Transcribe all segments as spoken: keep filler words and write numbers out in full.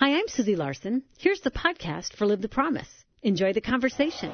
Hi, I'm Susie Larson. Here's the podcast for Live the Promise. Enjoy the conversation.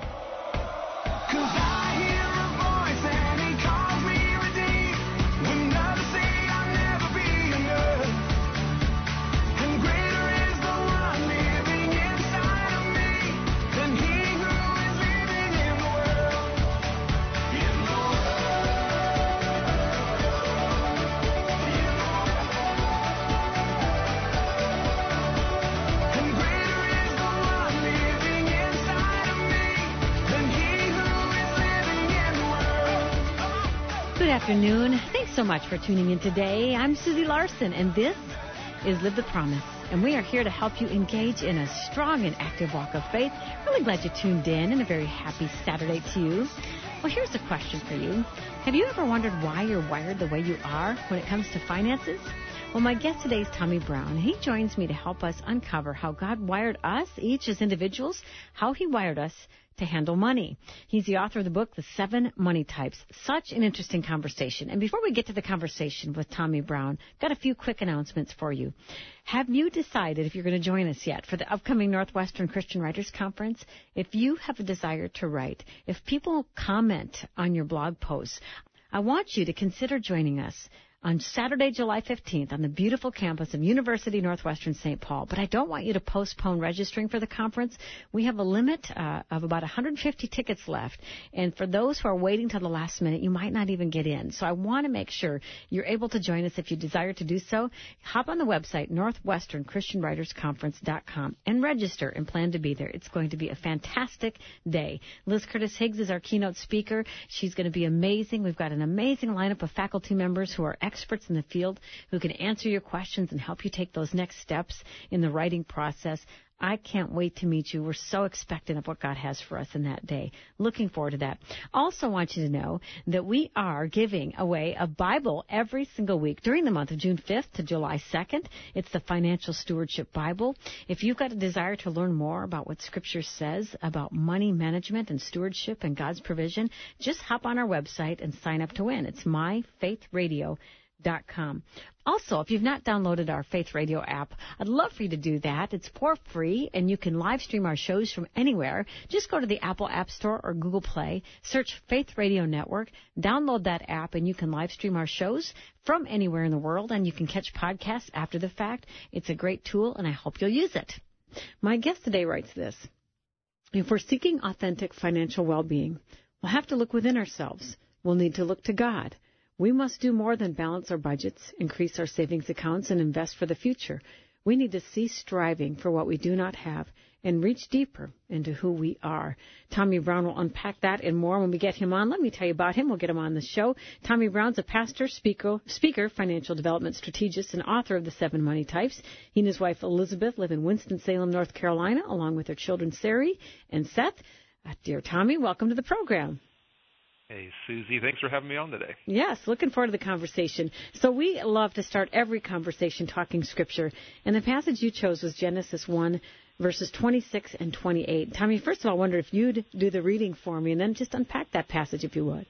Good afternoon. Thanks so much for tuning in today. I'm Susie Larson, and this is Live the Promise. And we are here to help you engage in a strong and active walk of faith. Really glad you tuned in, and a very happy Saturday to you. Well, here's a question for you. Have you ever wondered why you're wired the way you are when it comes to finances? Well, my guest today is Tommy Brown. He joins me to help us uncover how God wired us, each as individuals, how he wired us to handle money. He's the author of the book, The Seven Money Types. Such an interesting conversation. And before we get to the conversation with Tommy Brown, got a few quick announcements for you. Have you decided if you're going to join us yet for the upcoming Northwestern Christian Writers Conference? If you have a desire to write, if people comment on your blog posts, I want you to consider joining us on Saturday, July fifteenth, on the beautiful campus of University Northwestern Saint Paul. But I don't want you to postpone registering for the conference. We have a limit uh, of about one hundred fifty tickets left. And for those who are waiting till the last minute, you might not even get in. So I want to make sure you're able to join us if you desire to do so. Hop on the website, northwestern christian writers conference dot com, and register and plan to be there. It's going to be a fantastic day. Liz Curtis Higgs is our keynote speaker. She's going to be amazing. We've got an amazing lineup of faculty members who are experts in the field who can answer your questions and help you take those next steps in the writing process. I can't wait to meet you. We're so expectant of what God has for us in that day. Looking forward to that. Also want you to know that we are giving away a Bible every single week during the month of June fifth to July second. It's the Financial Stewardship Bible. If you've got a desire to learn more about what Scripture says about money management and stewardship and God's provision, just hop on our website and sign up to win. It's my faith radio dot com. Also, if you've not downloaded our Faith Radio app, I'd love for you to do that. It's for free, and you can live stream our shows from anywhere. Just go to the Apple App Store or Google Play, search Faith Radio Network, download that app, and you can live stream our shows from anywhere in the world, and you can catch podcasts after the fact. It's a great tool, and I hope you'll use it. My guest today writes this: if we're seeking authentic financial well-being, we'll have to look within ourselves. We'll need to look to God. We must do more than balance our budgets, increase our savings accounts, and invest for the future. We need to cease striving for what we do not have and reach deeper into who we are. Tommy Brown will unpack that and more when we get him on. Let me tell you about him. We'll get him on the show. Tommy Brown's a pastor, speaker, speaker, financial development strategist, and author of The Seven Money Types. He and his wife Elizabeth live in Winston-Salem, North Carolina, along with their children Sari and Seth. Uh, dear Tommy, welcome to the program. Hey, Susie, thanks for having me on today. Yes, looking forward to the conversation. So we love to start every conversation talking Scripture, and the passage you chose was Genesis one, verses twenty-six and twenty-eight. Tommy, first of all, I wonder if you'd do the reading for me, and then just unpack that passage if you would.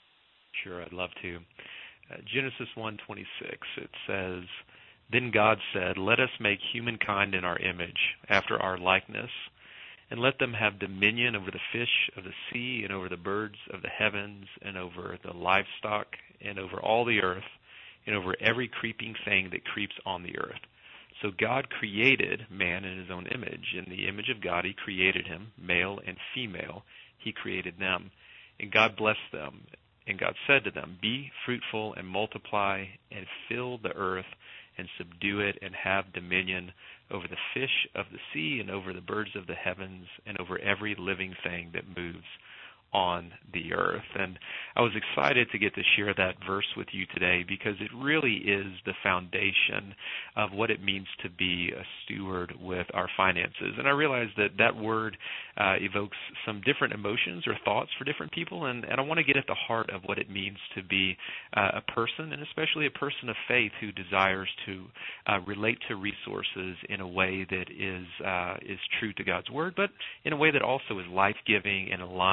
Sure, I'd love to. Uh, Genesis one twenty-six, it says, "Then God said, 'Let us make humankind in our image, after our likeness, and let them have dominion over the fish of the sea and over the birds of the heavens and over the livestock and over all the earth and over every creeping thing that creeps on the earth.' So God created man in his own image. In the image of God he created him, male and female. He created them. And God blessed them. And God said to them, 'Be fruitful and multiply and fill the earth and subdue it and have dominion over the fish of the sea and over the birds of the heavens and over every living thing that moves on the earth. And I was excited to get to share that verse with you today because it really is the foundation of what it means to be a steward with our finances. And I realize that that word uh, evokes some different emotions or thoughts for different people, and, and I want to get at the heart of what it means to be uh, a person, and especially a person of faith who desires to uh, relate to resources in a way that is uh, is true to God's Word, but in a way that also is life-giving and aligns with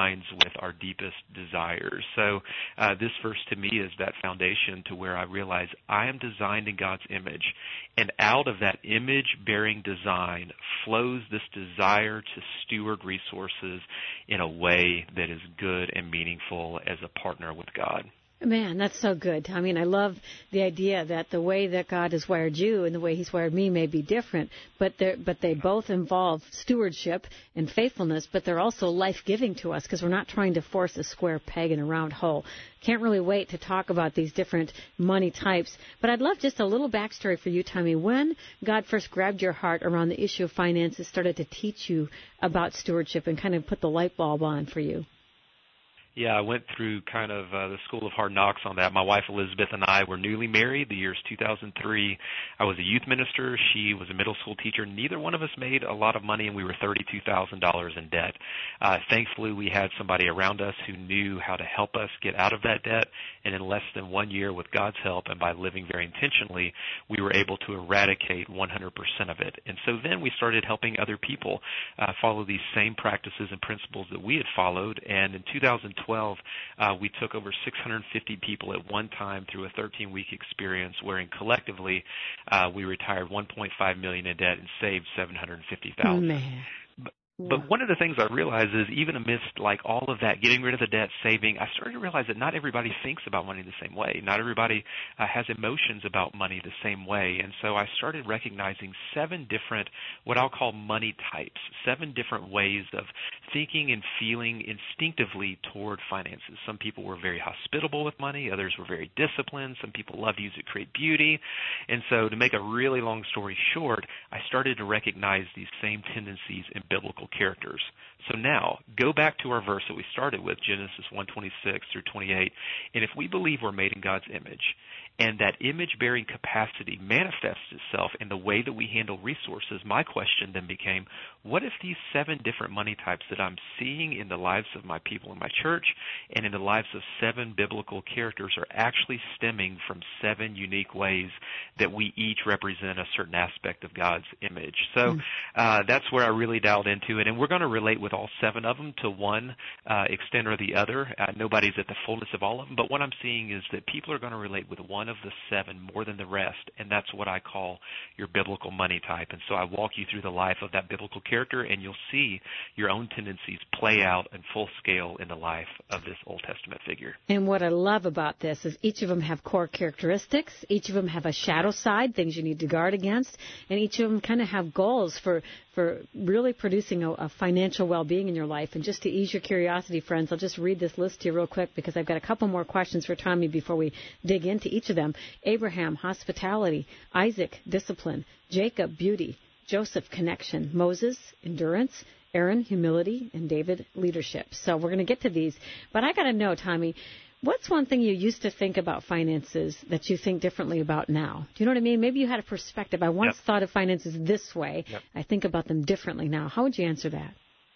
with our deepest desires. So uh, this verse to me is that foundation to where I realize I am designed in God's image, and out of that image-bearing design flows this desire to steward resources in a way that is good and meaningful as a partner with God. Man, that's so good. I mean, I love the idea that the way that God has wired you and the way He's wired me may be different, but they but they both involve stewardship and faithfulness, but they're also life-giving to us because we're not trying to force a square peg in a round hole. Can't really wait to talk about these different money types, but I'd love just a little backstory for you, Tommy. When God first grabbed your heart around the issue of finances, started to teach you about stewardship and kind of put the light bulb on for you? Yeah, I went through kind of uh, the school of hard knocks on that. My wife Elizabeth and I were newly married. The year's two thousand three. I was a youth minister. She was a middle school teacher. Neither one of us made a lot of money, and we were thirty-two thousand dollars in debt. Uh, thankfully, we had somebody around us who knew how to help us get out of that debt, and in less than one year, with God's help and by living very intentionally, we were able to eradicate one hundred percent of it. And so then we started helping other people uh, follow these same practices and principles that we had followed, and in two thousand twelve, uh, we took over six hundred fifty people at one time through a thirteen-week experience, wherein collectively uh, we retired one point five million dollars in debt and saved seven hundred fifty thousand dollars. Man. But one of the things I realized is even amidst like all of that, getting rid of the debt, saving, I started to realize that not everybody thinks about money the same way. Not everybody uh, has emotions about money the same way. And so I started recognizing seven different, what I'll call money types, seven different ways of thinking and feeling instinctively toward finances. Some people were very hospitable with money. Others were very disciplined. Some people love to use it to create beauty. And so to make a really long story short, I started to recognize these same tendencies in biblical characters. So now, go back to our verse that we started with, Genesis one twenty-six through twenty-eight, and if we believe we're made in God's image, and that image-bearing capacity manifests itself in the way that we handle resources, my question then became, what if these seven different money types that I'm seeing in the lives of my people in my church and in the lives of seven biblical characters are actually stemming from seven unique ways that we each represent a certain aspect of God's image? So uh, that's where I really dialed into it, and we're going to relate with all seven of them to one uh, extent or the other. Uh, nobody's at the fullness of all of them, but what I'm seeing is that people are going to relate with one of the seven more than the rest, and that's what I call your biblical money type. And so I walk you through the life of that biblical character, and you'll see your own tendencies play out in full scale in the life of this Old Testament figure. And what I love about this is each of them have core characteristics, each of them have a shadow side, things you need to guard against, and each of them kind of have goals for for really producing a, a financial well-being in your life. And just to ease your curiosity, friends, I'll just read this list to you real quick because I've got a couple more questions for Tommy before we dig into each of them. Abraham, hospitality. Isaac, discipline. Jacob, beauty. Joseph, connection. Moses, endurance. Aaron, humility. And David, leadership. So we're going to get to these. But I got to know, Tommy, what's one thing you used to think about finances that you think differently about now? Do you know what I mean? Maybe you had a perspective. I once yep. thought of finances this way. Yep. I think about them differently now. How would you answer that?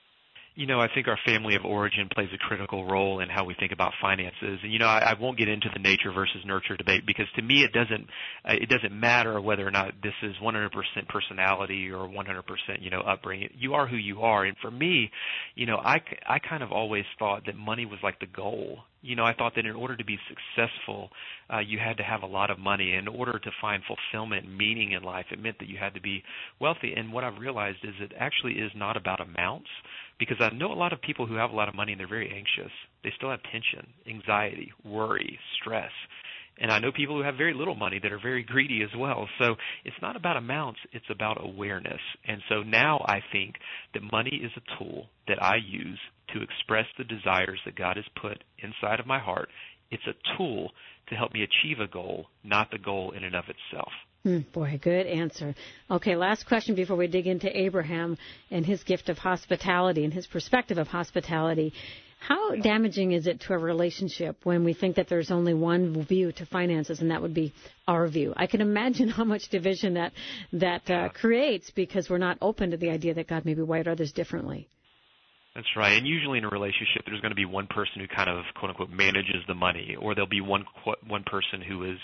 You know, I think our family of origin plays a critical role in how we think about finances. And, you know, I, I won't get into the nature versus nurture debate because to me it doesn't uh, it doesn't matter whether or not this is one hundred percent personality or one hundred percent, you know, upbringing. You are who you are. And for me, you know, I, I kind of always thought that money was like the goal. You know, I thought that in order to be successful, uh, you had to have a lot of money. In order to find fulfillment and meaning in life, it meant that you had to be wealthy. And what I've realized is it actually is not about amounts, because I know a lot of people who have a lot of money and they're very anxious. They still have tension, anxiety, worry, stress. And I know people who have very little money that are very greedy as well. So it's not about amounts, it's about awareness. And so now I think that money is a tool that I use to express the desires that God has put inside of my heart. It's a tool to help me achieve a goal, not the goal in and of itself. Mm, boy, good answer. Okay, last question before we dig into Abraham and his gift of hospitality and his perspective of hospitality. How damaging is it to a relationship when we think that there's only one view to finances, and that would be our view? I can imagine how much division that that uh, creates because we're not open to the idea that God maybe wired others differently. That's right. And usually in a relationship, there's going to be one person who kind of, quote unquote, manages the money, or there'll be one one person who is,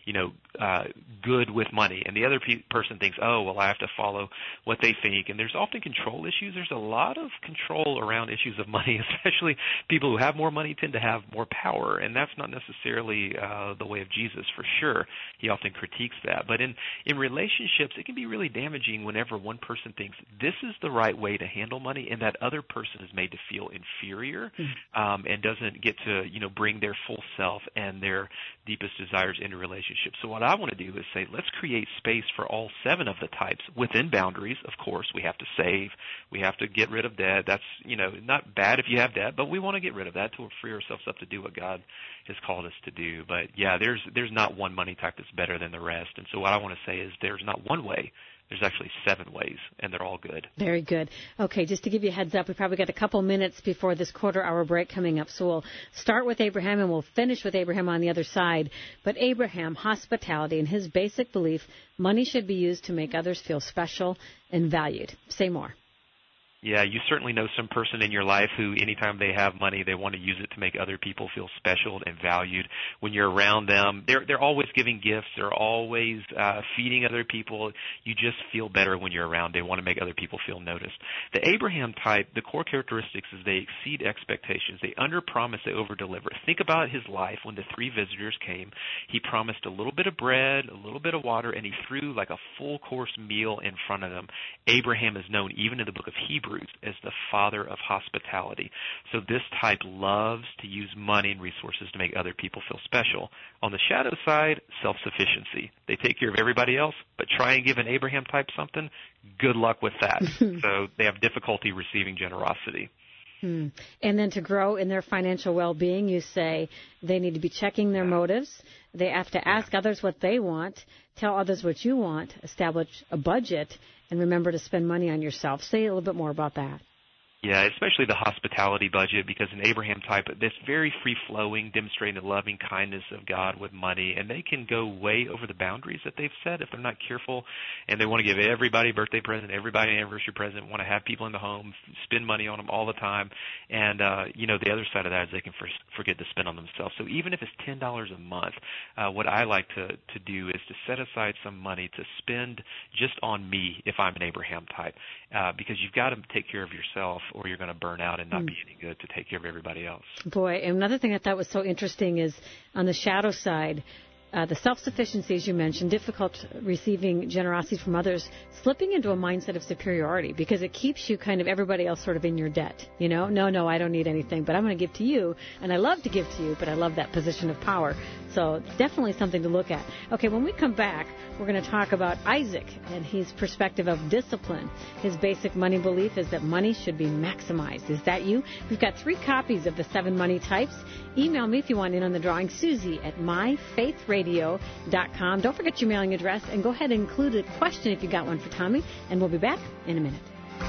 you know, uh, good with money. And the other pe- person thinks, oh, well, I have to follow what they think. And there's often control issues. There's a lot of control around issues of money, especially people who have more money tend to have more power. And that's not necessarily uh, the way of Jesus, for sure. He often critiques that. But in, in relationships, it can be really damaging whenever one person thinks this is the right way to handle money and that other person is made to feel inferior um, and doesn't get to, you know, bring their full self and their deepest desires into relationships. So what I want to do is say, let's create space for all seven of the types within boundaries. Of course, we have to save. We have to get rid of debt. That's, you know, not bad if you have debt, but we want to get rid of that to free ourselves up to do what God has called us to do. But yeah, there's there's not one money type that's better than the rest. And so what I want to say is there's not one way. There's actually seven ways, and they're all good. Very good. Okay, just to give you a heads up, we probably got a couple minutes before this quarter-hour break coming up, so we'll start with Abraham, and we'll finish with Abraham on the other side. But Abraham, hospitality, and his basic belief, money should be used to make others feel special and valued. Say more. Yeah, you certainly know some person in your life who anytime they have money, they want to use it to make other people feel special and valued. When you're around them, they're they're always giving gifts. They're always uh, feeding other people. You just feel better when you're around. They want to make other people feel noticed. The Abraham type, the core characteristics is they exceed expectations. They underpromise, they overdeliver. Think about his life when the three visitors came. He promised a little bit of bread, a little bit of water, and he threw like a full course meal in front of them. Abraham is known even in the book of Hebrews as the father of hospitality. So this type loves to use money and resources to make other people feel special. On the shadow side, self-sufficiency. They take care of everybody else, but try and give an Abraham type something, good luck with that. So they have difficulty receiving generosity. Hmm. And then to grow in their financial well-being, you say they need to be checking their motives. They have to ask yeah. others what they want, tell others what you want, establish a budget, and remember to spend money on yourself. Say a little bit more about that. Yeah, especially the hospitality budget, because an Abraham type, that's very free-flowing, demonstrating the loving kindness of God with money, and they can go way over the boundaries that they've set if they're not careful, and they want to give everybody a birthday present, everybody an anniversary present, want to have people in the home, spend money on them all the time, and, uh, you know, the other side of that is they can for, forget to spend on themselves. So even if it's ten dollars a month, uh, what I like to, to do is to set aside some money to spend just on me if I'm an Abraham type, uh, because you've got to take care of yourself, or you're going to burn out and not mm. be any good to take care of everybody else. Boy, and another thing I thought was so interesting is on the shadow side, uh, the self-sufficiency, as you mentioned, difficult receiving generosity from others, slipping into a mindset of superiority because it keeps you kind of everybody else sort of in your debt. You know, no, no, I don't need anything, but I'm going to give to you, and I love to give to you, but I love that position of power. So definitely something to look at. Okay, when we come back, we're going to talk about Isaac and his perspective of discipline. His basic money belief is that money should be maximized. Is that you? We've got three copies of the seven money types. Email me if you want in on the drawing, Susie at my faith radio dot com. Don't forget your mailing address, and go ahead and include a question if you got one for Tommy, and we'll be back in a minute.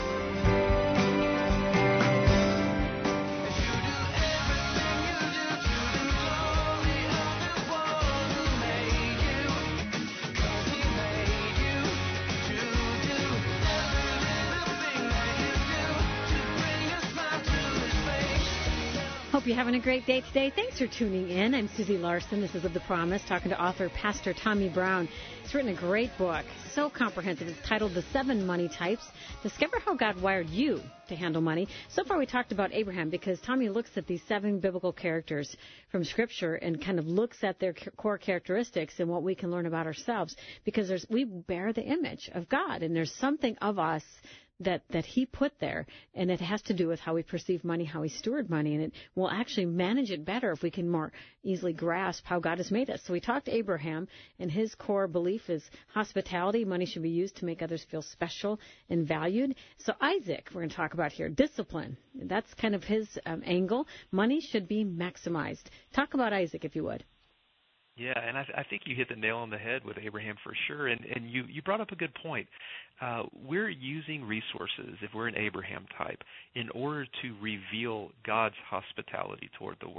Hope you're having a great day today. Thanks for tuning in. I'm Susie Larson. This is Live the Promise, talking to author Pastor Tommy Brown. He's written a great book, so comprehensive. It's titled The Seven Money Types. Discover how God wired you to handle money. So far we talked about Abraham because Tommy looks at these seven biblical characters from Scripture and kind of looks at their core characteristics and what we can learn about ourselves, because there's, we bear the image of God, and there's something of us that that he put there, and it has to do with how we perceive money, how we steward money, and it will actually manage it better if we can more easily grasp how God has made us. So we talked to Abraham, and his core belief is hospitality. Money should be used to make others feel special and valued. So Isaac, we're going to talk about here, discipline. That's kind of his um, angle. Money should be maximized. Talk about Isaac, if you would. Yeah, and I, th- I think you hit the nail on the head with Abraham for sure, and, and you, you brought up a good point. Uh, we're using resources, if we're an Abraham type, in order to reveal God's hospitality toward the world.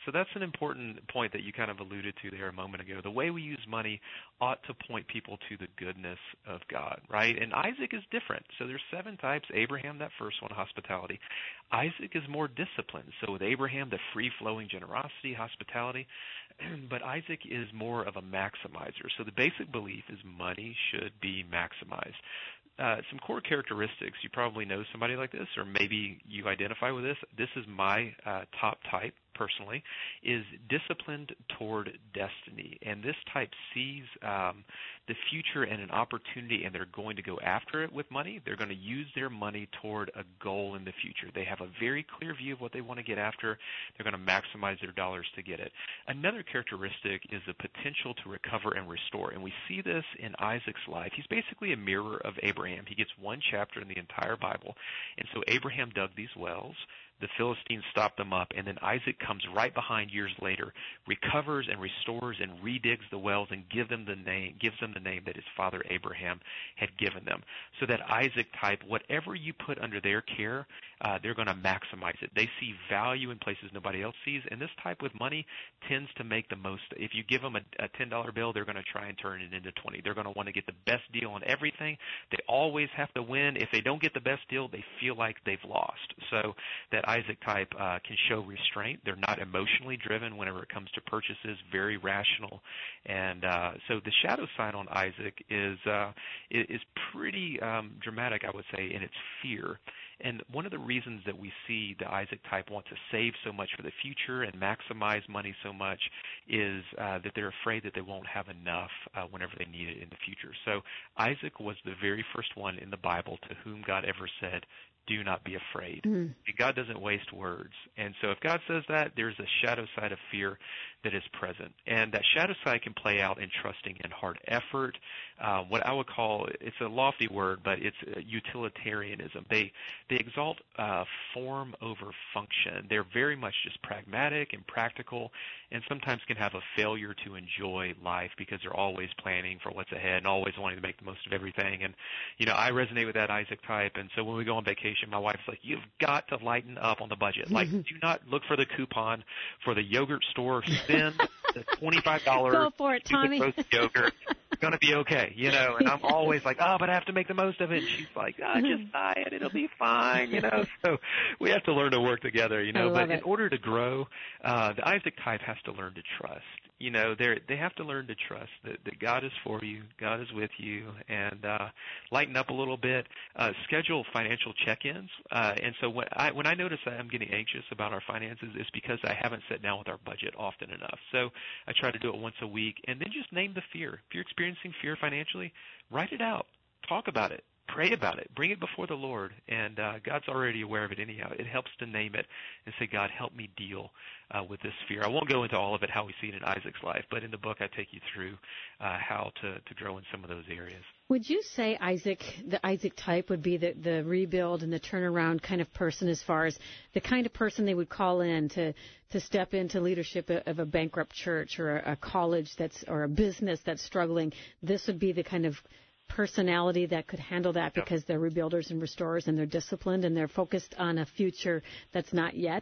So that's an important point that you kind of alluded to there a moment ago. The way we use money ought to point people to the goodness of God, right? And Isaac is different. So there's seven types. Abraham, that first one, hospitality. Isaac is more disciplined. So with Abraham, the free-flowing generosity, hospitality. But Isaac is more of a maximizer. So the basic belief is money should be maximized. Uh, some core characteristics, you probably know somebody like this, or maybe you identify with this. This is my uh, top type, personally, is disciplined toward destiny. And this type sees um, the future and an opportunity, and they're going to go after it with money. They're going to use their money toward a goal in the future. They have a very clear view of what they want to get after. They're going to maximize their dollars to get it. Another characteristic is the potential to recover and restore. And we see this in Isaac's life. He's basically a mirror of Abraham. He gets one chapter in the entire Bible. And so Abraham dug these wells. The Philistines stopped them up, and then Isaac comes right behind years later, recovers and restores and redigs the wells and give them the name, gives them the name that his father Abraham had given them. So that Isaac type, whatever you put under their care, uh, they're going to maximize it. They see value in places nobody else sees, and this type with money tends to make the most. If you give them a, a ten dollar bill, they're going to try and turn it into twenty. They're going to want to get the best deal on everything. They always have to win. If they don't get the best deal, they feel like they've lost. So that Isaac type uh, can show restraint. They're not emotionally driven whenever it comes to purchases, very rational. And uh, so the shadow side on Isaac is uh, is pretty um, dramatic, I would say, in its fear. And one of the reasons that we see the Isaac type want to save so much for the future and maximize money so much is uh, that they're afraid that they won't have enough uh, whenever they need it in the future. So Isaac was the very first one in the Bible to whom God ever said, do not be afraid. Mm. God doesn't waste words. And so if God says that, there's a shadow side of fear that is present. And that shadow side can play out in trusting in hard effort, uh, what I would call, it's a lofty word, but it's utilitarianism. They they exalt uh, form over function. They're very much just pragmatic and practical, and sometimes can have a failure to enjoy life because they're always planning for what's ahead and always wanting to make the most of everything. And, you know, I resonate with that Isaac type. And so when we go on vacation, my wife's like, you've got to lighten up on the budget. Like, do not look for the coupon for the yogurt store. Spend the twenty-five dollars. Go for it, Tommy. Yogurt. It's going to be okay, you know. And I'm always like, oh, but I have to make the most of it. And she's like, oh, just buy it. It'll be fine, you know. So we have to learn to work together, you know. But in order to grow, uh, the Isaac type has to learn to trust. You know, they they have to learn to trust that, that God is for you, God is with you, and uh, lighten up a little bit. Uh, schedule financial check-ins. Uh, and so when I when I notice that I'm getting anxious about our finances, it's because I haven't sat down with our budget often enough. So I try to do it once a week, and then just name the fear. If you're experiencing fear financially, write it out. Talk about it. Pray about it. Bring it before the Lord, and uh, God's already aware of it anyhow. It helps to name it and say, God, help me deal uh, with this fear. I won't go into all of it, how we see it in Isaac's life, but in the book I take you through uh, how to, to grow in some of those areas. Would you say Isaac, the Isaac type, would be the, the rebuild and the turnaround kind of person as far as the kind of person they would call in to, to step into leadership of a bankrupt church or a, a college that's or a business that's struggling? This would be the kind of personality that could handle that because they're rebuilders and restorers and they're disciplined and they're focused on a future that's not yet?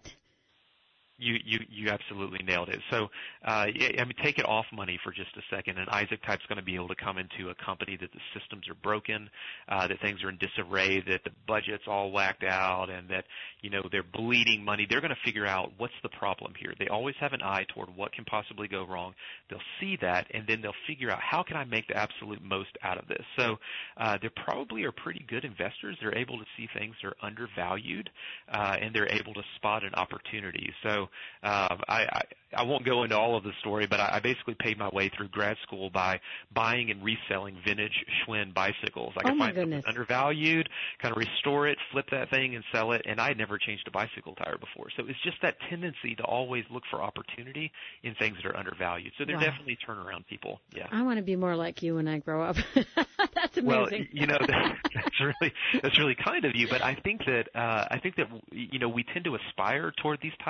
You, you you absolutely nailed it. So, uh, I mean, take it off money for just a second, and Isaac type's going to be able to come into a company that the systems are broken, uh, that things are in disarray, that the budget's all whacked out, and that, you know, they're bleeding money. They're going to figure out what's the problem here. They always have an eye toward what can possibly go wrong. They'll see that, and then they'll figure out how can I make the absolute most out of this. So, uh, they probably are pretty good investors. They're able to see things that are undervalued, uh, and they're able to spot an opportunity. So, Uh, I, I, I won't go into all of the story, but I, I basically paid my way through grad school by buying and reselling vintage Schwinn bicycles. I could oh find something undervalued, kind of restore it, flip that thing, and sell it, and I had never changed a bicycle tire before. So it's just that tendency to always look for opportunity in things that are undervalued. So they're wow. definitely turnaround people. Yeah. I want to be more like you when I grow up. That's amazing. Well, you know, that's really that's really kind of you. But I think that uh, I think that you know we tend to aspire toward these types, like the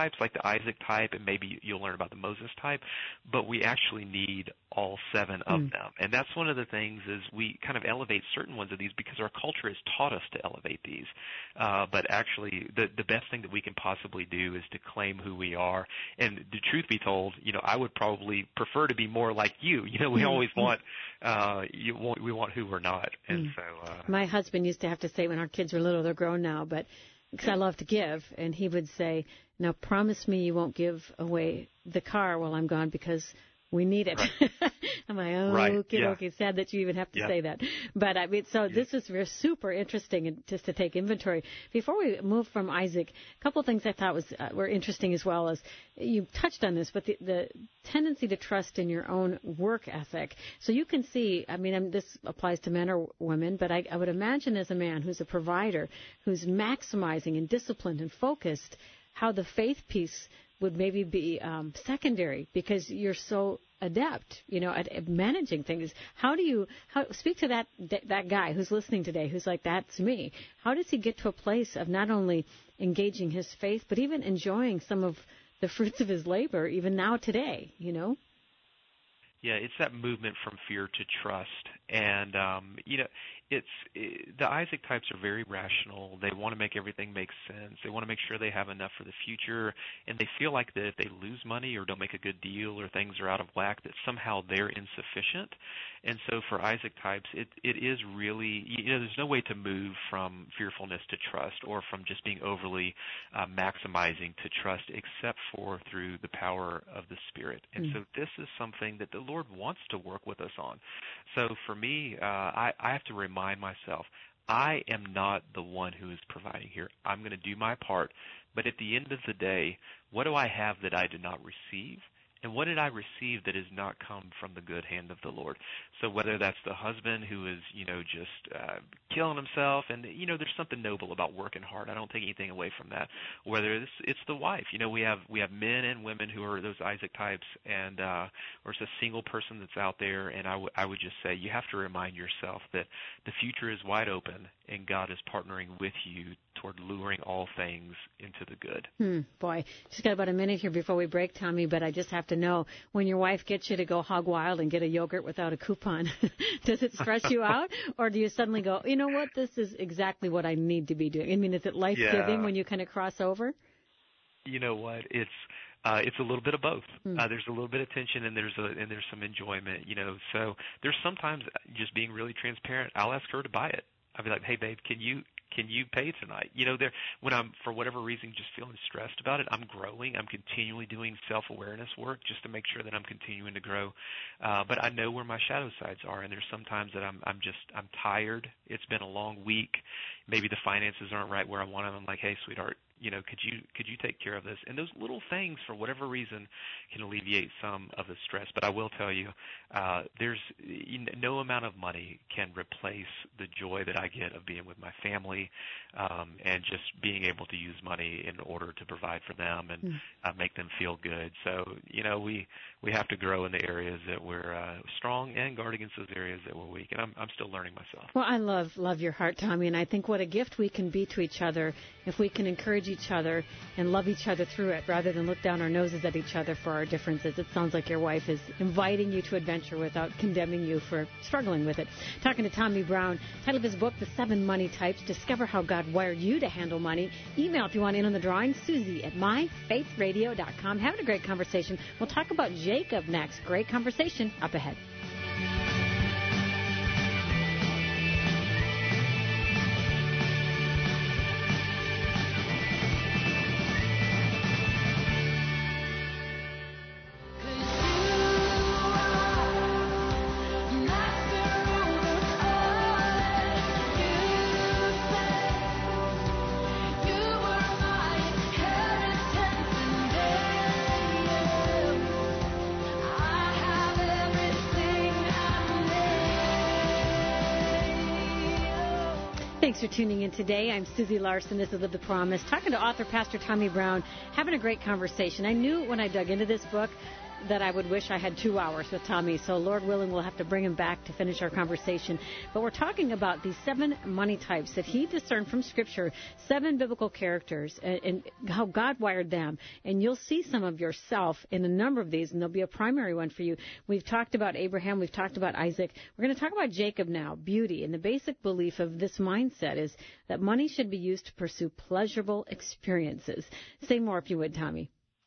the Isaac type, and maybe you'll learn about the Moses type, but we actually need all seven of mm. them. And that's one of the things is we kind of elevate certain ones of these because our culture has taught us to elevate these. Uh, but actually, the the best thing that we can possibly do is to claim who we are. And the truth be told, you know, I would probably prefer to be more like you. You know, we mm. always want, uh, you want, we want who we're not. And mm. so, uh, my husband used to have to say when our kids were little, they're grown now, but because I love to give, and he would say, now promise me you won't give away the car while I'm gone because we need it. Right. I'm like, oh, right. okay, yeah. okay. Sad that you even have to yeah. say that. But I mean, so yeah. this is very super interesting, and just to take inventory. Before we move from Isaac, a couple of things I thought was uh, were interesting as well as you touched on this, but the, the tendency to trust in your own work ethic. So you can see, I mean, I'm, this applies to men or women, but I, I would imagine as a man who's a provider, who's maximizing and disciplined and focused, how the faith piece would maybe be um, secondary because you're so adept, you know, at, at managing things. How do you how, speak to that, that that guy who's listening today, who's like, that's me? How does he get to a place of not only engaging his faith, but even enjoying some of the fruits of his labor, even now today, you know? Yeah, it's that movement from fear to trust. And, um, you know, it's it, the Isaac types are very rational. They want to make everything make sense. They want to make sure they have enough for the future. And they feel like that if they lose money or don't make a good deal or things are out of whack, that somehow they're insufficient. And so for Isaac types, it, it is really, you know, there's no way to move from fearfulness to trust or from just being overly uh, maximizing to trust except for through the power of the Spirit. And mm. so this is something that the Lord wants to work with us on. So for me, uh, I, I have to remind myself, I am not the one who is providing here. I'm going to do my part. But at the end of the day, what do I have that I did not receive? And what did I receive that has not come from the good hand of the Lord? So whether that's the husband who is, you know, just uh, killing himself, and, you know, there's something noble about working hard. I don't take anything away from that. Whether it's, it's the wife. You know, we have we have men and women who are those Isaac types, and uh, or it's a single person that's out there. And I, w- I would just say you have to remind yourself that the future is wide open, and God is partnering with you toward luring all things into the good. Hmm, boy, just got about a minute here before we break, Tommy, but I just have to know, when your wife gets you to go hog wild and get a yogurt without a coupon, does it stress you out? Or do you suddenly go, you know what, this is exactly what I need to be doing? I mean, is it life-giving yeah. when you kind of cross over? You know what, it's uh, it's a little bit of both. Hmm. Uh, there's a little bit of tension, and there's a, and there's some enjoyment, you know. So there's sometimes, just being really transparent, I'll ask her to buy it. I'll be like, hey, babe, can you can you pay tonight? You know, there when I'm, for whatever reason, just feeling stressed about it, I'm growing. I'm continually doing self-awareness work just to make sure that I'm continuing to grow. Uh, but I know where my shadow sides are, and there's sometimes that I'm I'm just, I'm tired. It's been a long week. Maybe the finances aren't right where I want them. I'm like, hey, sweetheart, you know, could you could you take care of this? And those little things, for whatever reason, can alleviate some of the stress. But I will tell you, uh, there's you know, no amount of money can replace the joy that I get of being with my family, um, and just being able to use money in order to provide for them and mm. uh, make them feel good. So, you know, we we have to grow in the areas that we're uh, strong and guard against those areas that we're weak. And I'm I'm still learning myself. Well, I love love your heart, Tommy, and I think what a gift we can be to each other if we can encourage each other and love each other through it rather than look down our noses at each other for our differences. It sounds like your wife is inviting you to adventure without condemning you for struggling with it. Talking to Tommy Brown, title of his book, The Seven Money Types, Discover How God Wired You to Handle Money. Email if you want in on the drawing, Susie at my faith radio dot com. Having a great conversation. We'll talk about Jacob next. Great conversation up ahead. Thanks for tuning in today. I'm Susie Larson. This is Live the Promise. Talking to author Pastor Tommy Brown, having a great conversation. I knew when I dug into this book, that I would wish I had two hours with Tommy. So Lord willing, we'll have to bring him back to finish our conversation. But we're talking about these seven money types that he discerned from Scripture, seven biblical characters, and, and how God wired them. And you'll see some of yourself in a number of these, and there'll be a primary one for you. We've talked about Abraham. We've talked about Isaac. We're going to talk about Jacob now, beauty. And the basic belief of this mindset is that money should be used to pursue pleasurable experiences. Say more if you would, Tommy.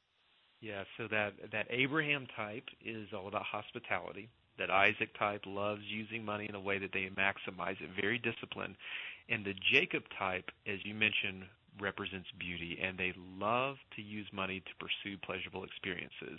Yeah, so that, that Abraham type is all about hospitality. That Isaac type loves using money in a way that they maximize it, very disciplined. And the Jacob type, as you mentioned, represents beauty, and they love to use money to pursue pleasurable experiences.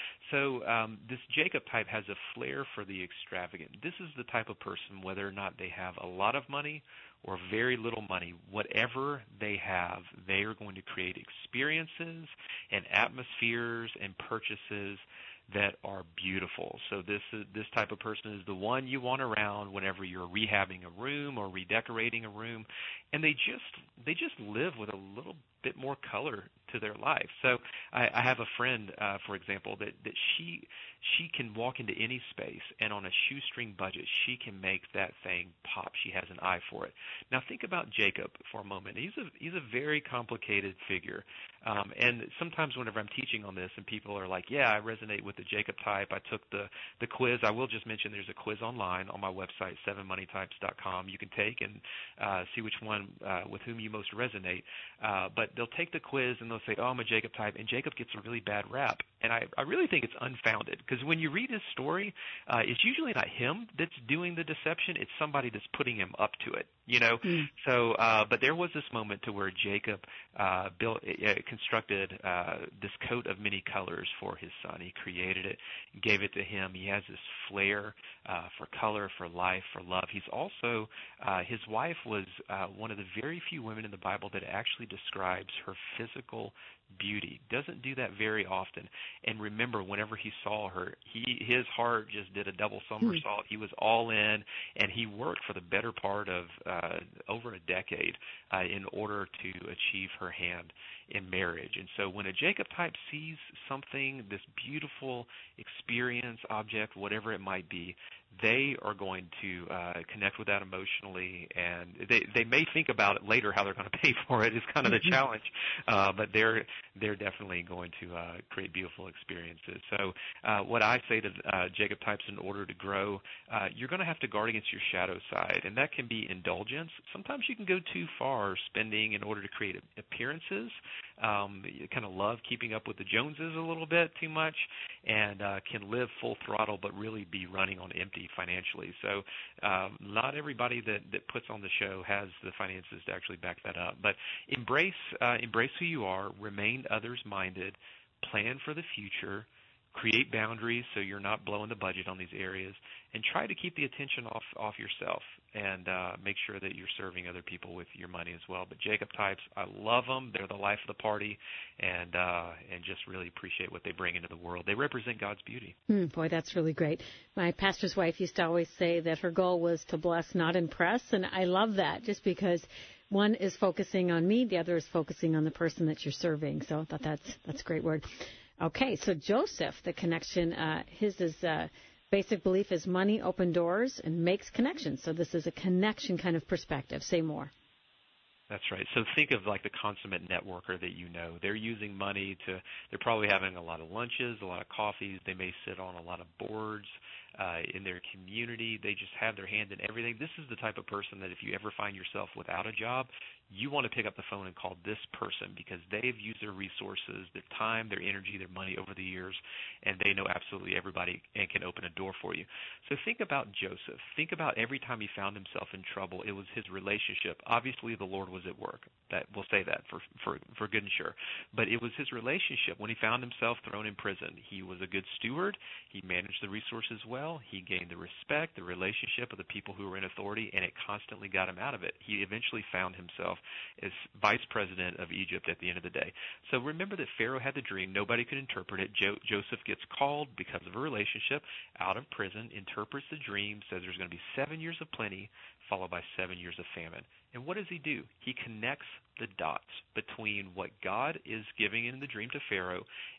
So um, this Jacob type has a flair for the extravagant. This is the type of person, whether or not they have a lot of money or very little money, whatever they have, they are going to create experiences and atmospheres and purchases that are beautiful. So this is, this type of person is the one you want around whenever you're rehabbing a room or redecorating a room, and they just they just live with a little bit more color to their life. So I, I have a friend, uh, for example, that, that she she can walk into any space, and on a shoestring budget, she can make that thing pop. She has an eye for it. Now think about Jacob for a moment. He's a he's a very complicated figure, um, and sometimes whenever I'm teaching on this, and people are like, "Yeah, I resonate with the Jacob type. I took the the quiz." I will just mention there's a quiz online on my website, seven money types dot com. You can take and uh, see which one uh, with whom you most resonate. Uh, but they'll take the quiz and they'll say, "Oh, I'm a Jacob type," and Jacob gets a really bad rap. And I, I really think it's unfounded, because when you read his story, uh, it's usually not him that's doing the deception. It's somebody that's putting him up to it, you know. Mm. So, uh, but there was this moment to where Jacob uh, built, uh, constructed uh, this coat of many colors for his son. He created it, gave it to him. He has this flair uh, for color, for life, for love. He's also, uh, his wife was uh, one of the very few women in the Bible that actually describes her physical beauty. Doesn't do that very often. And remember, whenever he saw her, he his heart just did a double somersault. Hmm. He was all in, and he worked for the better part of uh, over a decade uh, in order to achieve her hand in marriage. And so when a Jacob type sees something, this beautiful experience, object, whatever it might be, they are going to uh, connect with that emotionally, and they they may think about it later how they're going to pay for it is kind of the challenge, uh, but they're they're definitely going to uh, create beautiful experiences. So uh, what I say to uh, Jacob types, in order to grow, uh, you're going to have to guard against your shadow side, and that can be indulgence. Sometimes you can go too far spending in order to create appearances. Um, you kind of love keeping up with the Joneses a little bit too much, and uh, can live full throttle but really be running on empty financially. So um, not everybody that, that puts on the show has the finances to actually back that up. But embrace uh, embrace who you are, remain others-minded, plan for the future, create boundaries so you're not blowing the budget on these areas, and try to keep the attention off off yourself, and uh, make sure that you're serving other people with your money as well. But Jacob types, I love them. They're the life of the party, and uh, and just really appreciate what they bring into the world. They represent God's beauty. Mm, boy, that's really great. My pastor's wife used to always say that her goal was to bless, not impress, and I love that, just because one is focusing on me, the other is focusing on the person that you're serving. So I thought that's that's a great word. Okay, so Joseph, the connection, uh, his is uh, basic belief is money open doors and makes connections. So this is a connection kind of perspective. Say more. That's right. So think of like the consummate networker that you know. They're using money to, they're probably having a lot of lunches, a lot of coffees. They may sit on a lot of boards uh, in their community. They just have their hand in everything. This is the type of person that if you ever find yourself without a job, you want to pick up the phone and call this person, because they've used their resources, their time, their energy, their money over the years, and they know absolutely everybody and can open a door for you. So think about Joseph. Think about every time he found himself in trouble, it was his relationship. Obviously, the Lord was at work. That we'll say that for, for, for good and sure. But it was his relationship. When he found himself thrown in prison, he was a good steward. He managed the resources well. He gained the respect, the relationship of the people who were in authority, and it constantly got him out of it. He eventually found himself as vice president of Egypt at the end of the day. So remember that Pharaoh had the dream. Nobody could interpret it. Jo- Joseph gets called because of a relationship out of prison, interprets the dream, says there's going to be seven years of plenty, followed by seven years of famine. And what does he do? He connects the dots between what God is giving in the dream to Pharaoh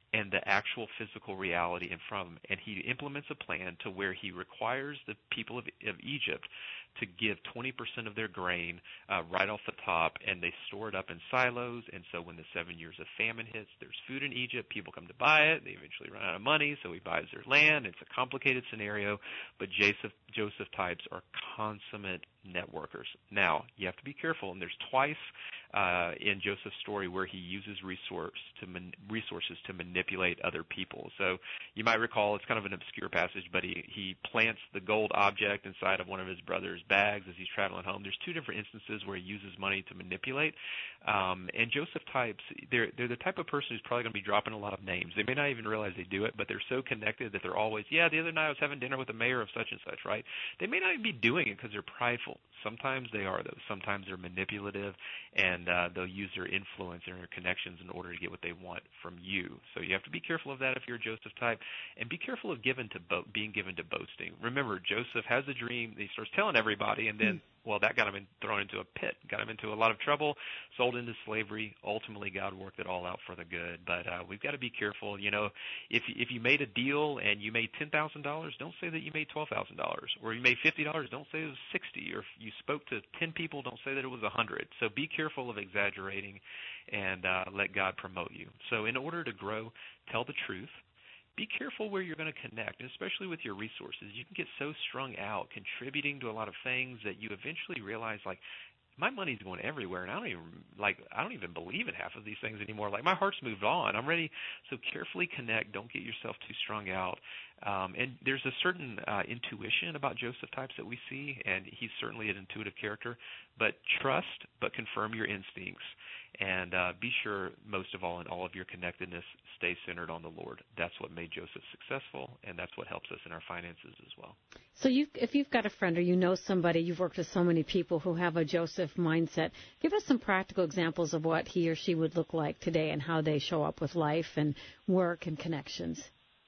and the actual physical reality in front of him. And he implements a plan to where he requires the people of, of Egypt to give twenty percent of their grain uh, right off the top, and they store it up in silos. And so when the seven years of famine hits, there's food in Egypt. People come to buy it. They eventually run out of money, so he buys their land. It's a complicated scenario, but Joseph, Joseph types are consummate networkers. Now, you have to be careful, and there's twice uh, in Joseph's story where he uses resource to man- resources to manipulate other people. So you might recall it's kind of an obscure passage, but he, he plants the gold object inside of one of his brother's bags as he's traveling home. There's two different instances where he uses money to manipulate. Um, and Joseph types, they're, they're the type of person who's probably going to be dropping a lot of names. They may not even realize they do it, but they're so connected that they're always, yeah, the other night I was having dinner with the mayor of such and such, right? They may not even be doing it because they're prideful. Sometimes they are, though. Sometimes they're manipulative, and uh, they'll use their influence and their connections in order to get what they want from you. So you have to be careful of that if you're a Joseph type, and be careful of given to bo- being given to boasting. Remember, Joseph has a dream. He starts telling everybody, and then, well, that got him in, thrown into a pit, got him into a lot of trouble, sold into slavery. Ultimately, God worked it all out for the good. But uh, we've got to be careful. You know, if if you made a deal and you made ten thousand dollars, don't say that you made twelve thousand dollars. Or you made fifty dollars, don't say it was sixty. Or if you spoke to ten people, don't say that it was one hundred. So be careful of exaggerating, and uh, let God promote you. So in order to grow, tell the truth. Be careful where you're going to connect, and especially with your resources. You can get so strung out contributing to a lot of things that you eventually realize, like, my money's going everywhere, and I don't even like I don't even believe in half of these things anymore. Like, my heart's moved on. I'm ready. So carefully connect. Don't get yourself too strung out. Um, and there's a certain uh, intuition about Joseph types that we see, and he's certainly an intuitive character. But trust, but confirm your instincts. And uh, be sure, most of all, in all of your connectedness, stay centered on the Lord. That's what made Joseph successful, and that's what helps us in our finances as well. So you, if you've got a friend or you know somebody, you've worked with so many people who have a Joseph mindset, give us some practical examples of what he or she would look like today and how they show up with life and work and connections.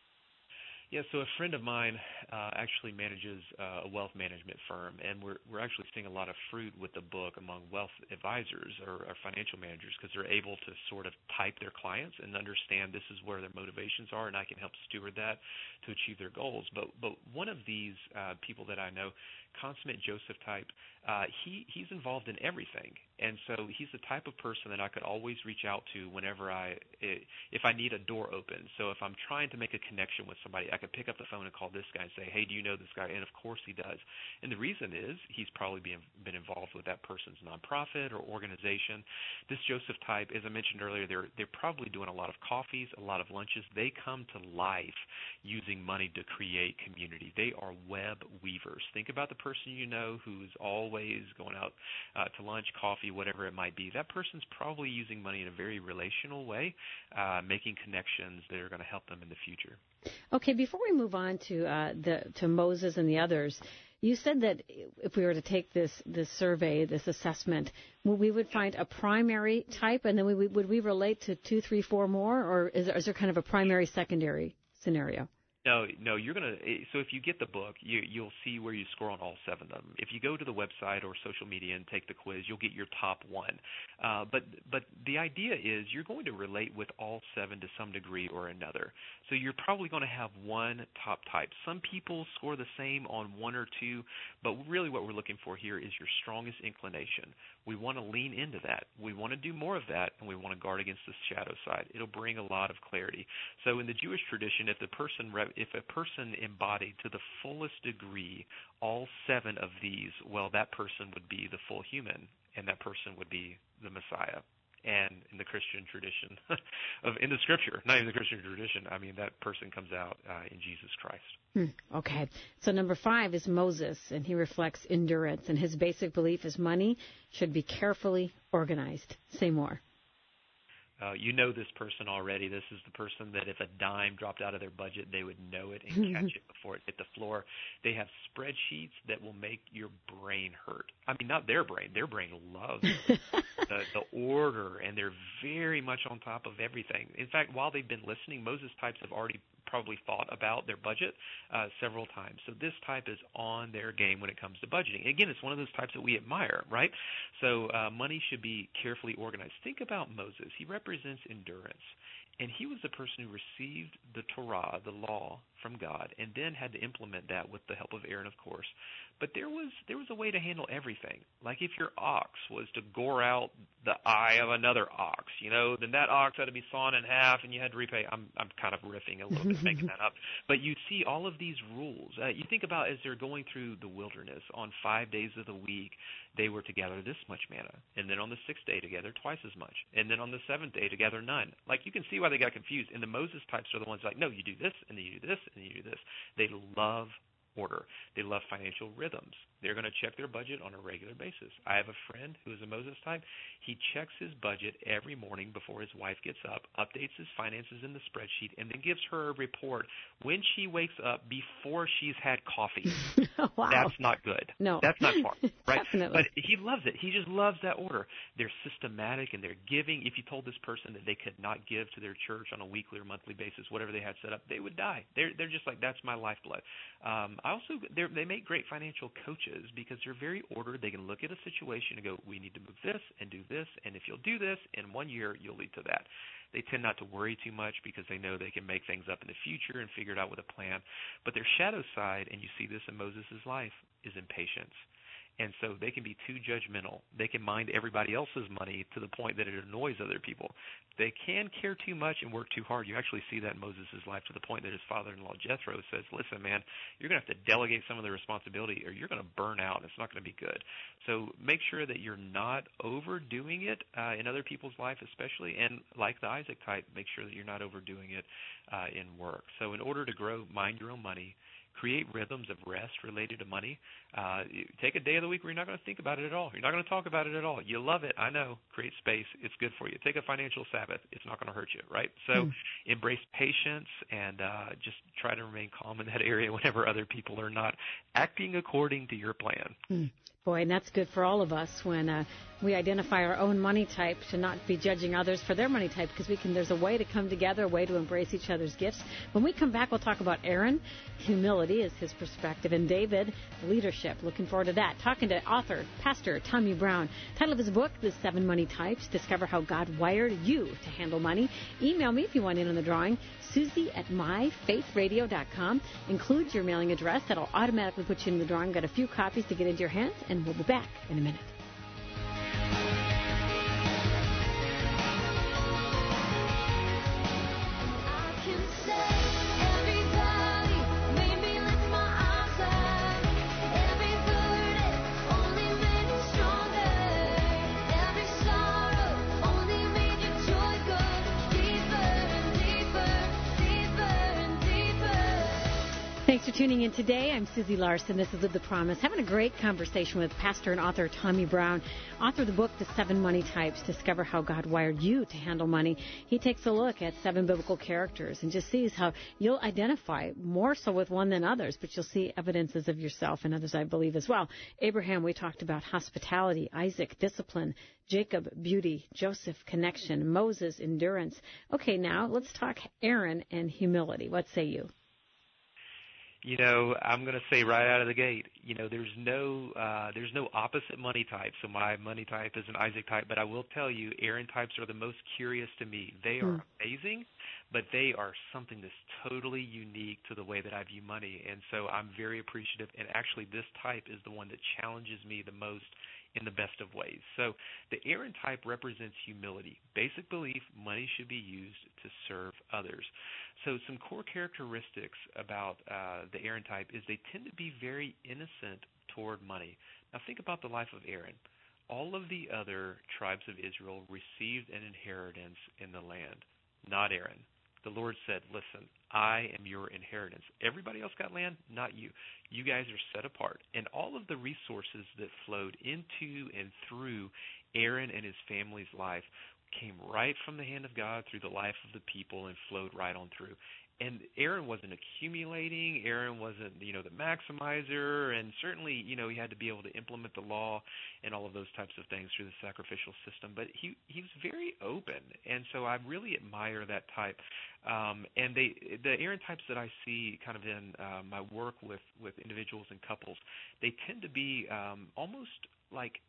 Yeah, so a friend of mine uh, actually manages uh, a wealth management firm, and we're we're actually seeing a lot of fruit with the book among wealth advisors or, or financial managers, because they're able to sort of type their clients and understand this is where their motivations are, and I can help steward that to achieve their goals. But but one of these uh, people that I know, consummate Joseph type, uh, he he's involved in everything, and so he's the type of person that I could always reach out to whenever I if I need a door open. So if I'm trying to make a connection with somebody, I could pick up the phone and call this guy and say, hey, do you know this guy? And of course he does. And the reason is he's probably been, been involved with that person's nonprofit or organization. This Joseph type, as I mentioned earlier, they're they're probably doing a lot of coffees, a lot of lunches. They come to life using money to create community. They are web weavers. Think about the person you know who's always going out uh, to lunch, coffee, whatever it might be. That person's probably using money in a very relational way, uh, making connections that are going to help them in the future. Okay, before we move on to uh, the to Moses and the others, you said that if we were to take this this survey, this assessment, we would find a primary type, and then we would we relate to two, three, four more, or is there, is there kind of a primary, secondary scenario? No, no, you're going to – so if you get the book, you, you'll see where you score on all seven of them. If you go to the website or social media and take the quiz, you'll get your top one. Uh, but but the idea is you're going to relate with all seven to some degree or another. So you're probably going to have one top type. Some people score the same on one or two, but really what we're looking for here is your strongest inclination. We want to lean into that. We want to do more of that, and we want to guard against the shadow side. It'll bring a lot of clarity. So in the Jewish tradition, if the person – if a person embodied to the fullest degree all seven of these, well, that person would be the full human, and that person would be the Messiah. And in the Christian tradition, of in the Scripture, not in the Christian tradition, I mean, that person comes out uh, in Jesus Christ. Hmm, okay. So number five is Moses, and he reflects endurance, and his basic belief is money should be carefully organized. Say more. Uh, you know this person already. This is the person that if a dime dropped out of their budget, they would know it and catch it before it hit the floor. They have spreadsheets that will make your brain hurt. I mean, not their brain. Their brain loves the, the order, and they're very much on top of everything. In fact, while they've been listening, Moses types have already probably thought about their budget uh, several times. So this type is on their game when it comes to budgeting. Again, it's one of those types that we admire, right? So uh, money should be carefully organized. Think about Moses. He represents endurance. And he was the person who received the Torah, the law, from God, and then had to implement that with the help of Aaron, of course. But there was there was a way to handle everything. Like if your ox was to gore out the eye of another ox, you know, then that ox had to be sawn in half, and you had to repay. I'm I'm kind of riffing a little bit, making that up. But you see all of these rules. Uh, you think about as they're going through the wilderness on five days of the week, they were to gather this much manna, and then on the sixth day to gather twice as much, and then on the seventh day to gather none. Like you can see why they got confused. And the Moses types are the ones like, no, you do this, and then you do this, and then you do this. They love order. They love financial rhythms. They're going to check their budget on a regular basis. I have a friend who is a Moses type. He checks his budget every morning before his wife gets up, updates his finances in the spreadsheet, and then gives her a report when she wakes up before she's had coffee. Wow. That's not good. No. That's not smart, right? Definitely. But he loves it. He just loves that order. They're systematic and they're giving. If you told this person that they could not give to their church on a weekly or monthly basis, whatever they had set up, they would die. They're they're just like, that's my lifeblood. Um, I also they make great financial coaches because they're very ordered. They can look at a situation and go, we need to move this and do this, and if you'll do this, in one year you'll lead to that. They tend not to worry too much because they know they can make things up in the future and figure it out with a plan. But their shadow side, and you see this in Moses' life, is impatience. And so they can be too judgmental. They can mind everybody else's money to the point that it annoys other people. They can care too much and work too hard. You actually see that in Moses' life to the point that his father-in-law Jethro says, listen, man, you're going to have to delegate some of the responsibility or you're going to burn out. It's not going to be good. So make sure that you're not overdoing it uh, in other people's life especially. And like the Isaac type, make sure that you're not overdoing it uh, in work. So in order to grow, mind your own money. Create rhythms of rest related to money. Uh, take a day of the week where you're not going to think about it at all. You're not going to talk about it at all. You love it. I know. Create space. It's good for you. Take a financial Sabbath. It's not going to hurt you, right? So mm. embrace patience and uh, just try to remain calm in that area whenever other people are not acting according to your plan. Mm. Boy, and that's good for all of us when uh, we identify our own money type to not be judging others for their money type because we can. There's a way to come together, a way to embrace each other's gifts. When we come back, we'll talk about Aaron. Humility is his perspective, and David, leadership. Looking forward to that. Talking to author, pastor Tommy Brown. Title of his book, The Seven Money Types. Discover how God wired you to handle money. Email me if you want in on the drawing. Susie at my faith radio dot com. Include your mailing address. That'll automatically put you in the drawing. Got a few copies to get into your hands, and we'll be back in a minute. Thanks for tuning in today. I'm Susie Larson. This is Live the Promise. Having a great conversation with pastor and author Tommy Brown, author of the book, The Seven Money Types, Discover How God Wired You to Handle Money. He takes a look at seven biblical characters and just sees how you'll identify more so with one than others, but you'll see evidences of yourself and others, I believe, as well. Abraham, we talked about hospitality. Isaac, discipline. Jacob, beauty. Joseph, connection. Moses, endurance. Okay, now let's talk Aaron and humility. What say you? You know, I'm going to say right out of the gate, you know, there's no uh, there's no opposite money type. So my money type is an Isaac type, but I will tell you, Aaron types are the most curious to me. They are mm. amazing, but they are something that's totally unique to the way that I view money. And so I'm very appreciative. And actually, this type is the one that challenges me the most in the best of ways. So the Aaron type represents humility. Basic belief, money should be used to serve others. So some core characteristics about uh, the Aaron type is they tend to be very innocent toward money. Now think about the life of Aaron. All of the other tribes of Israel received an inheritance in the land, not Aaron. The Lord said, listen, I am your inheritance. Everybody else got land, not you. You guys are set apart. And all of the resources that flowed into and through Aaron and his family's life came right from the hand of God through the life of the people and flowed right on through. And Aaron wasn't accumulating. Aaron wasn't, you know, the maximizer. And certainly, you know, he had to be able to implement the law and all of those types of things through the sacrificial system. But he, he was very open. And so I really admire that type. Um, and they, the Aaron types that I see kind of in uh, my work with, with individuals and couples, they tend to be um, almost like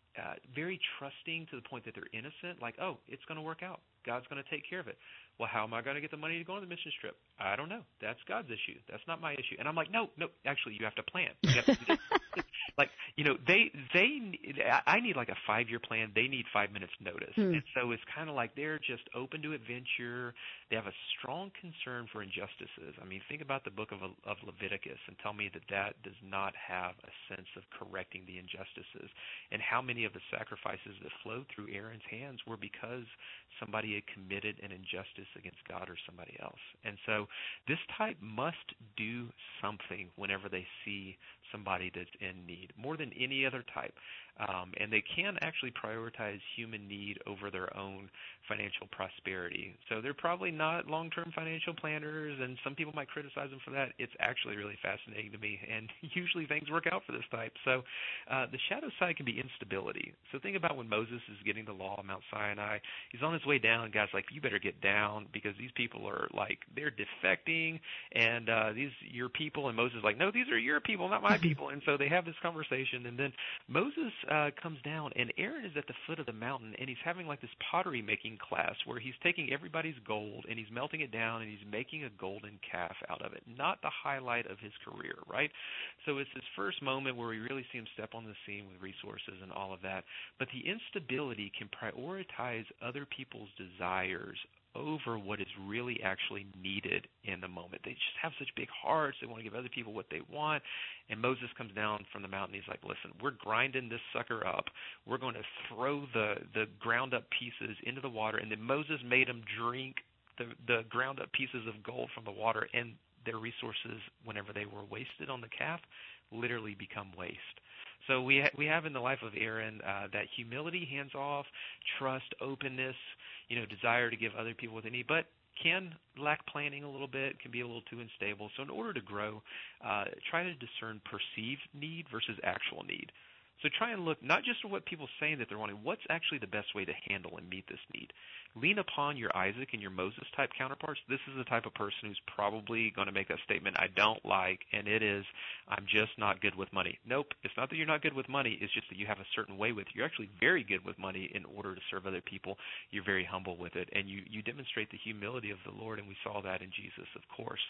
uh, very trusting to the point that they're innocent, like, oh, it's going to work out. God's going to take care of it. Well, how am I going to get the money to go on the mission trip? I don't know. That's God's issue. That's not my issue. And I'm like, no, no, actually, you have to plan. You have to do this. Like, you know, they, they, I need like a five-year plan. They need five minutes notice. Hmm. And so it's kind of like they're just open to adventure. They have a strong concern for injustices. I mean, think about the book of, of Leviticus and tell me that that does not have a sense of correcting the injustices. And how many of the sacrifices that flowed through Aaron's hands were because somebody had committed an injustice against God or somebody else. And so this type must do something whenever they see somebody that's in need, more than any other type. Um, and they can actually prioritize human need over their own financial prosperity. So they're probably not long-term financial planners, and some people might criticize them for that. It's actually really fascinating to me, and usually things work out for this type. So uh, the shadow side can be instability. So think about when Moses is getting the law on Mount Sinai. He's on his way down, and God's like, you better get down because these people are like, they're defecting, and uh, these your people. And Moses is like, no, these are your people, not my people. And so they have this conversation, and then Moses uh, comes down, and Aaron is at the foot of the mountain, and he's having like this pottery making class where he's taking everybody's gold, and he's melting it down, and he's making a golden calf out of it. Not the highlight of his career, right? So it's this first moment where we really see him step on the scene with resources and all of that. But the instability can prioritize other people's desires over what is really actually needed in the moment. They just have such big hearts. They want to give other people what they want. And Moses comes down from the mountain. He's like, listen, we're grinding this sucker up. We're going to throw the, the ground up pieces into the water. And then Moses made them drink the, the ground up pieces of gold from the water, and their resources, whenever they were wasted on the calf, literally become waste. So we ha- we have in the life of Aaron uh, that humility, hands-off, trust, openness, you know, desire to give other people what they need, but can lack planning a little bit, can be a little too unstable. So in order to grow, uh, try to discern perceived need versus actual need. So try and look not just at what people are saying that they're wanting, what's actually the best way to handle and meet this need. Lean upon your Isaac and your Moses-type counterparts. This is the type of person who's probably going to make that statement I don't like, and it is, I'm just not good with money. Nope, it's not that you're not good with money. It's just that you have a certain way with it. You're actually very good with money in order to serve other people. You're very humble with it, and you, you demonstrate the humility of the Lord, and we saw that in Jesus, of course.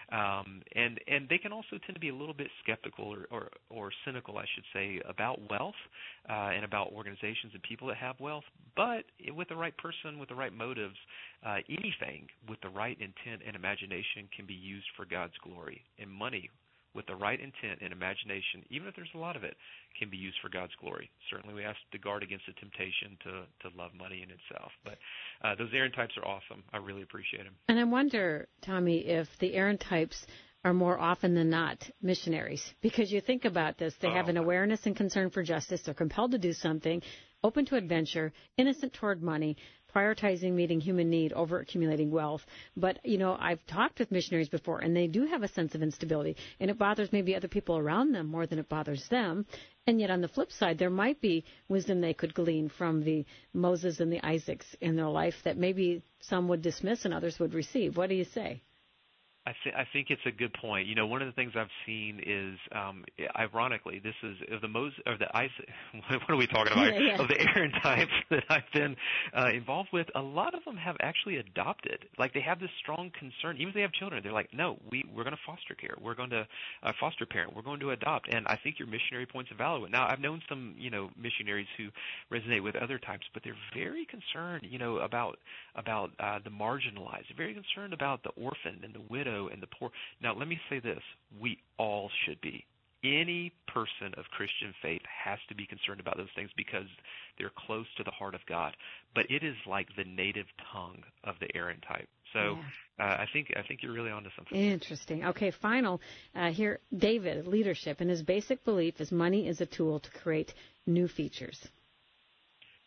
Um, and, and they can also tend to be a little bit skeptical or, or, or cynical, I should say, about wealth uh, and about organizations and people that have wealth, but with the right person, with the right motives, uh, anything with the right intent and imagination can be used for God's glory. And money with the right intent and imagination, even if there's a lot of it, can be used for God's glory. Certainly we have to guard against the temptation to, to love money in itself. But uh, those Aaron types are awesome. I really appreciate them. And I wonder, Tommy, if the Aaron types are more often than not missionaries. Because you think about this, they oh. have an awareness and concern for justice. They're compelled to do something, open to adventure, innocent toward money, prioritizing meeting human need over accumulating wealth. But, you know, I've talked with missionaries before, and they do have a sense of instability, and it bothers maybe other people around them more than it bothers them. And yet on the flip side, there might be wisdom they could glean from the Moses and the Isaacs in their life that maybe some would dismiss and others would receive. What do you say? I, th- I think it's a good point. You know, one of the things I've seen is, um, ironically, this is of the Moses or the Isaac. What are we talking about? Yeah, yeah. Of the Aaron types that I've been uh, involved with. A lot of them have actually adopted. Like they have this strong concern, even if they have children. They're like, no, we we're going to foster care. We're going to uh, foster parent. We're going to adopt. And I think your missionary point's a valid one. Now, I've known some, you know, missionaries who resonate with other types, but they're very concerned, you know, about about uh, the marginalized. They're very concerned about the orphan and the widow and the poor. Now, let me say this. We all should be. Any person of Christian faith has to be concerned about those things because they're close to the heart of God. But it is like the native tongue of the Aaron type. So yeah. uh, I think I think you're really onto something. Interesting. Okay, final. Uh, here, David, leadership, and his basic belief is money is a tool to create new features.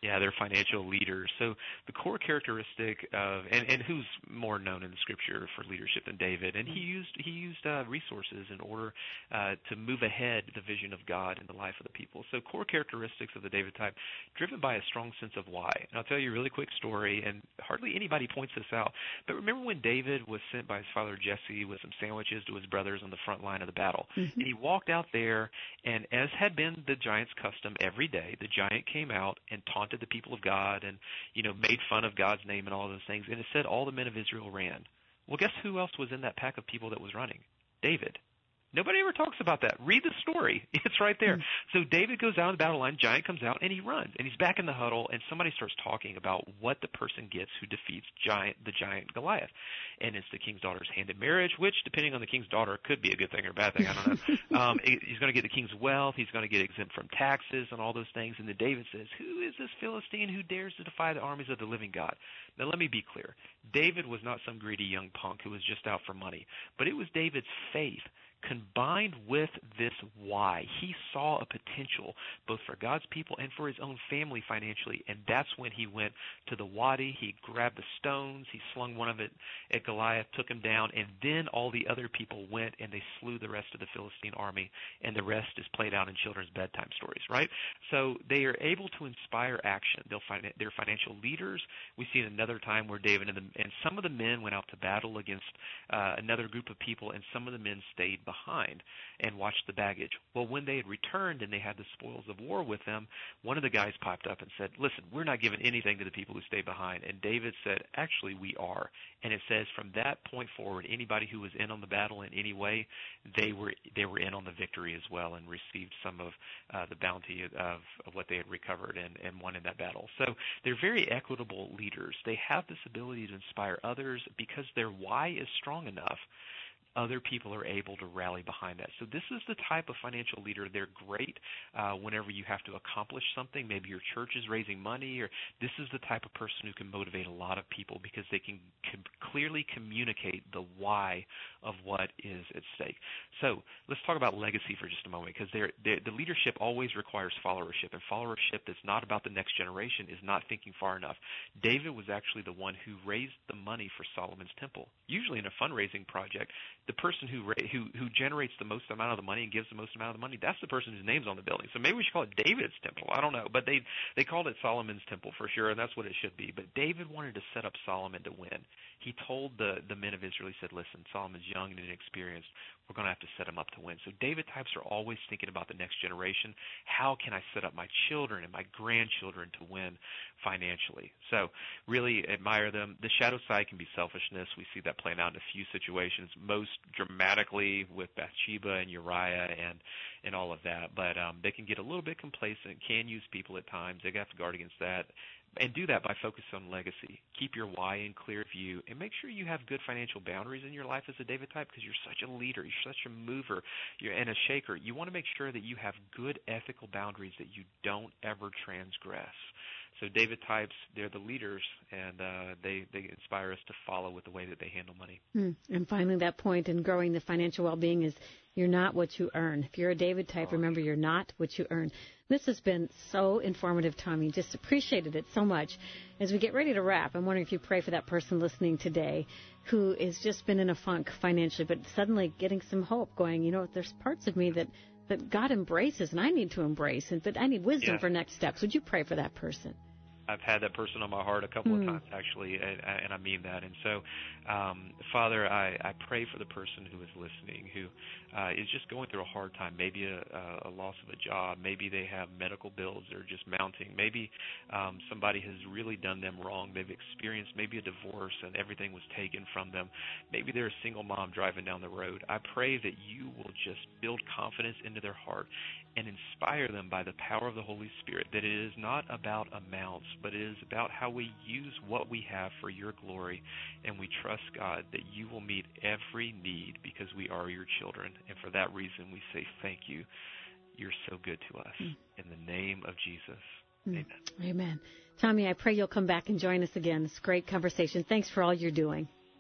Yeah, they're financial leaders. So the core characteristic of, and, and who's more known in the Scripture for leadership than David, and he used he used uh, resources in order uh, to move ahead the vision of God in the life of the people. So core characteristics of the David type, driven by a strong sense of why. And I'll tell you a really quick story, and hardly anybody points this out. But remember when David was sent by his father Jesse with some sandwiches to his brothers on the front line of the battle, Mm-hmm. and he walked out there, and as had been the giant's custom every day, the giant came out and taunted the people of God and, you know, made fun of God's name and all those things. And it said all the men of Israel ran. Well, guess who else was in that pack of people that was running? David. Nobody ever talks about that. Read the story. It's right there. Mm-hmm. So David goes out on the battle line, giant comes out, and he runs. And he's back in the huddle, and somebody starts talking about what the person gets who defeats giant the giant Goliath. And it's the king's daughter's hand in marriage, which, depending on the king's daughter, could be a good thing or a bad thing. I don't know. um, he's going to get the king's wealth. He's going to get exempt from taxes and all those things. And then David says, who is this Philistine who dares to defy the armies of the living God? Now, let me be clear. David was not some greedy young punk who was just out for money. But it was David's faith combined with this why. He saw a potential both for God's people and for his own family financially, and that's when he went to the wadi. He grabbed the stones, he slung one of it at Goliath, took him down, and then all the other people went and they slew the rest of the Philistine army, and the rest is played out in children's bedtime stories, right? So they are able to inspire action. They'll find they're financial leaders. We see another time where David and, the, and some of the men went out to battle against uh, another group of people, and some of the men stayed behind. behind and watched the baggage. Well, when they had returned and they had the spoils of war with them, one of the guys popped up and said, listen, we're not giving anything to the people who stay behind. And David said, actually, we are. And it says from that point forward, anybody who was in on the battle in any way, they were they were in on the victory as well and received some of uh, the bounty of, of what they had recovered and, and won in that battle. So they're very equitable leaders. They have this ability to inspire others because their why is strong enough. Other people are able to rally behind that. So this is the type of financial leader. They're great uh, whenever you have to accomplish something. Maybe your church is raising money, or this is the type of person who can motivate a lot of people because they can, can clearly communicate the why of what is at stake. So let's talk about legacy for just a moment, because they're, they're, the leadership always requires followership, and followership that's not about the next generation is not thinking far enough. David was actually the one who raised the money for Solomon's temple. Usually in a fundraising project, the person who who who generates the most amount of the money and gives the most amount of the money, that's the person whose name's on the building. So maybe we should call it David's temple. I don't know, but they they called it Solomon's temple for sure, and that's what it should be. But David wanted to set up Solomon to win. He told the the men of Israel, he said, listen, Solomon's young and inexperienced. We're going to have to set him up to win. So David types are always thinking about the next generation. How can I set up my children and my grandchildren to win financially? So really admire them. The shadow side can be selfishness. We see that playing out in a few situations, most dramatically with Bathsheba and Uriah and, and all of that. But um, they can get a little bit complacent, can use people at times. They have to guard against that. And do that by focusing on legacy. Keep your why in clear view, and make sure you have good financial boundaries in your life as a David type, because you're such a leader, you're such a mover, you're and a shaker. You want to make sure that you have good ethical boundaries that you don't ever transgress. So David types, they're the leaders, and uh, they, they inspire us to follow with the way that they handle money. Mm. And finally, that point in growing the financial well-being is you're not what you earn. If you're a David type, oh. remember you're not what you earn. This has been so informative, Tommy. Just appreciated it so much. As we get ready to wrap, I'm wondering if you pray for that person listening today who has just been in a funk financially, but suddenly getting some hope, going, you know, there's parts of me that, that God embraces and I need to embrace, and but I need wisdom yeah. for next steps. Would you pray for that person? I've had that person on my heart a couple mm. of times, actually, and, and I mean that. And so, um, Father, I, I pray for the person who is listening, who uh, is just going through a hard time, maybe a, a loss of a job, maybe they have medical bills that are just mounting, maybe um, somebody has really done them wrong, they've experienced maybe a divorce and everything was taken from them, maybe they're a single mom driving down the road. I pray that you will just build confidence into their heart and inspire them by the power of the Holy Spirit, that it is not about amounts, but it is about how we use what we have for your glory, and we trust, God, that you will meet every need because we are your children, and for that reason we say thank you. You're so good to us. Mm. In the name of Jesus, mm. amen. Amen. Tommy, I pray you'll come back and join us again. It's a great conversation. Thanks for all you're doing.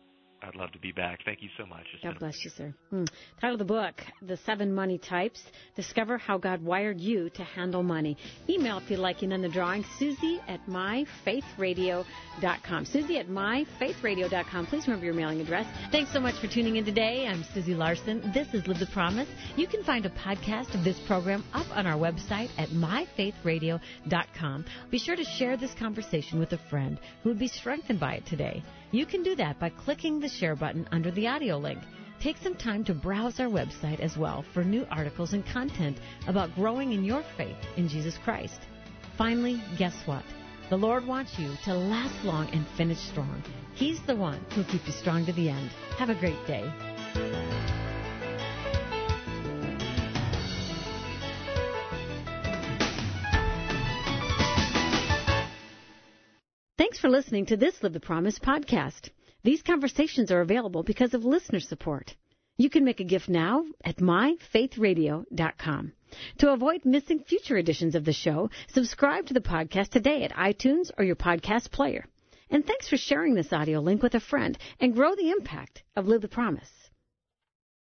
I'd love to be back. Thank you so much. It's God bless you, sir. Hmm. Title of the book, The Seven Money Types. Discover how God wired you to handle money. Email if you'd like in on the drawing, Susie at my faith radio dot com. Susie at my faith radio dot com. Please remember your mailing address. Thanks so much for tuning in today. I'm Susie Larson. This is Live the Promise. You can find a podcast of this program up on our website at my faith radio dot com. Be sure to share this conversation with a friend who would be strengthened by it today. You can do that by clicking the share button under the audio link. Take some time to browse our website as well for new articles and content about growing in your faith in Jesus Christ. Finally, guess what? The Lord wants you to last long and finish strong. He's the one who'll keep you strong to the end. Have a great day. Thanks for listening to this Live the Promise podcast. These conversations are available because of listener support. You can make a gift now at my faith radio dot com. To avoid missing future editions of the show, subscribe to the podcast today at iTunes or your podcast player. And thanks for sharing this audio link with a friend and grow the impact of Live the Promise.